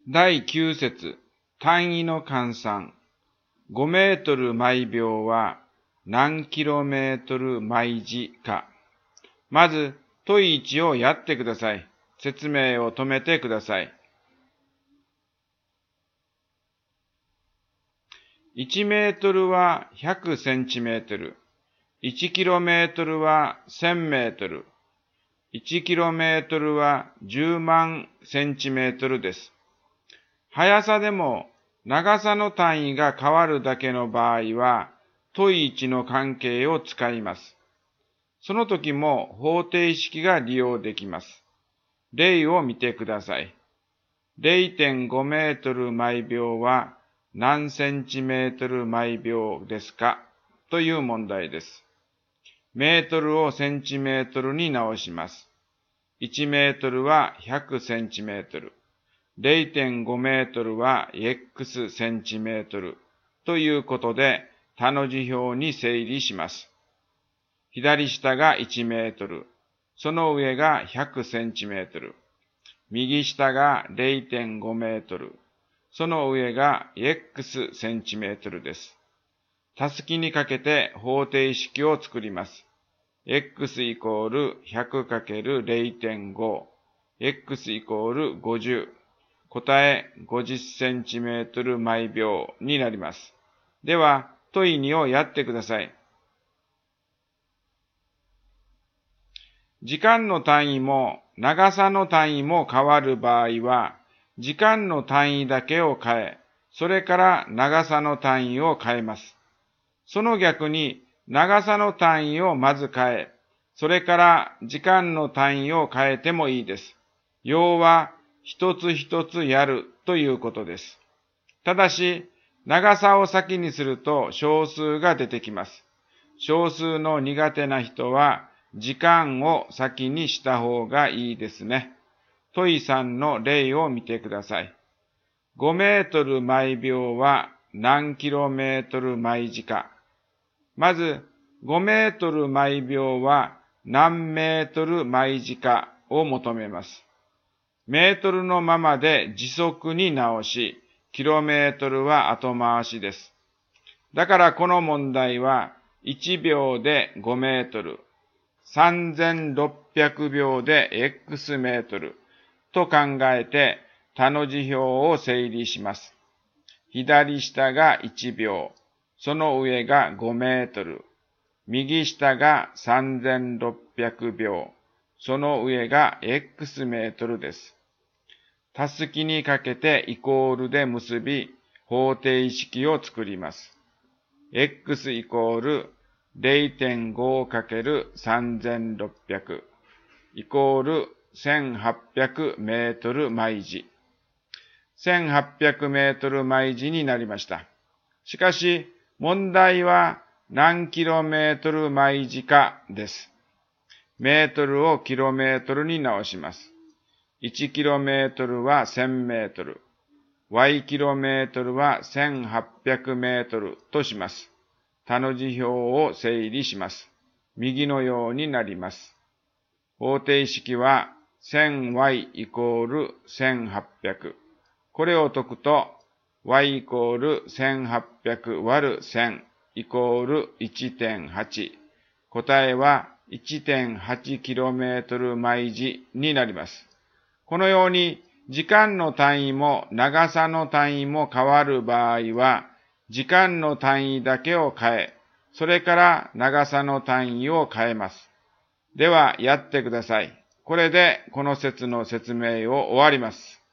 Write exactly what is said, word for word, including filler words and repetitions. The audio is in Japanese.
だいきゅう節、単位の換算。ごメートル毎秒は何キロメートル毎時か。まず、問いいちをやってください。説明を止めてください。いちメートルはひゃくセンチメートル。いちキロメートルはせんメートル。いちキロメートルはじゅうまんセンチメートルです。速さでも長さの単位が変わるだけの場合は、問いいちの関係を使います。その時も方程式が利用できます。例を見てください。れいてんごメートル毎秒は何センチメートル毎秒ですかという問題です。メートルをセンチメートルに直します。いちメートルはひゃくセンチメートル。れいてんごメートルは X センチメートルということで、他の字表に整理します。左下がいちメートル、その上がひゃくセンチメートル。右下が れいてんごメートル、その上が X センチメートルです。たすきにかけて方程式を作ります。X イコール ひゃくかけるれいてんご、X イコールごじゅう。答えごじゅっセンチメートル毎秒になります。では、問いにをやってください。時間の単位も長さの単位も変わる場合は、時間の単位だけを変え、それから長さの単位を変えます。その逆に、長さの単位をまず変え、それから時間の単位を変えてもいいです。要は、一つ一つやるということです。ただし、長さを先にすると小数が出てきます。小数の苦手な人は、時間を先にした方がいいですね。問いさんの例を見てください。ごメートル毎秒は何キロメートル毎時か。まず、ごメートル毎秒は何メートル毎時かを求めます。メートルのままで時速に直し、キロメートルは後回しです。だからこの問題はいちびょうでごメートル、さんぜんろっぴゃくびょうで X メートルと考えて他の字表を整理します。左下がいちびょう、その上がごメートル、右下がさんぜんろっぴゃくびょう、その上が X メートルです。たすきにかけてイコールで結び、方程式を作ります。X イコール れいてんごかけるさんぜんろっぴゃく イコールせんはっぴゃくメートル毎時。せんはっぴゃくメートル毎時になりました。しかし、問題は何キロメートル毎時かです。メートルをキロメートルに直します。いちキロメートルはせんメートル、Y キロメートルはせんはっぴゃくメートルとします。他の字表を整理します。右のようになります。方程式は せんワイ イコールせんはっぴゃく。これを解くと y イコールせんはっぴゃく割るせんイコール いってんはち。答えは いってんはちキロメートル毎時になります。このように時間の単位も長さの単位も変わる場合は、時間の単位だけを変え、それから長さの単位を変えます。ではやってください。これでこの説の説明を終わります。